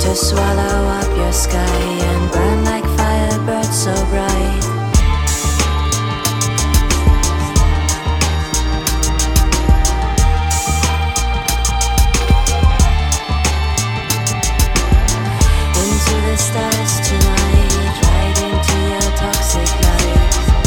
to swallow up your sky and burn like firebirds so bright. Into the stars tonight, right into your toxic light.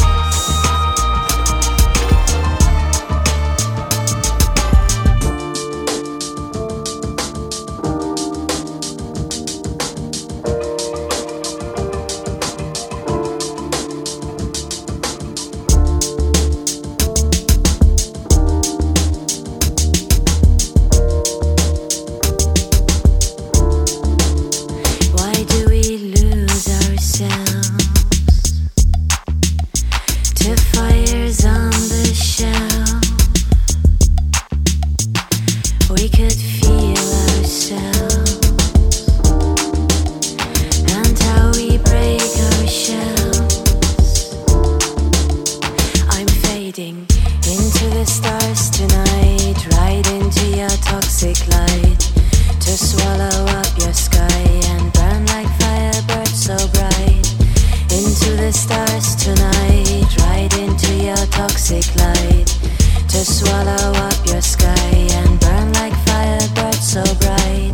Into the stars tonight, right into your toxic light, to swallow up your sky and burn like firebirds so bright. Into the stars tonight, right into your toxic light, to swallow up your sky and burn like firebirds so bright.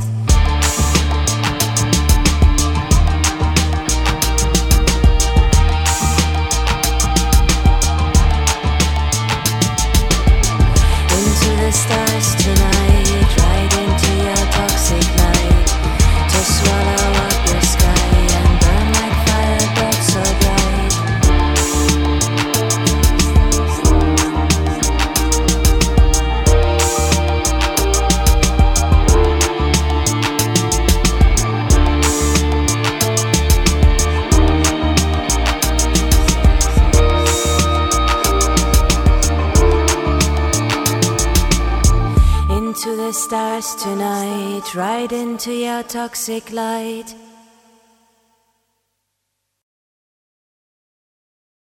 Stars tonight, right into your toxic light, to swallow up your sky and burn like firebirds so bright. Into the stars tonight, right into your toxic light,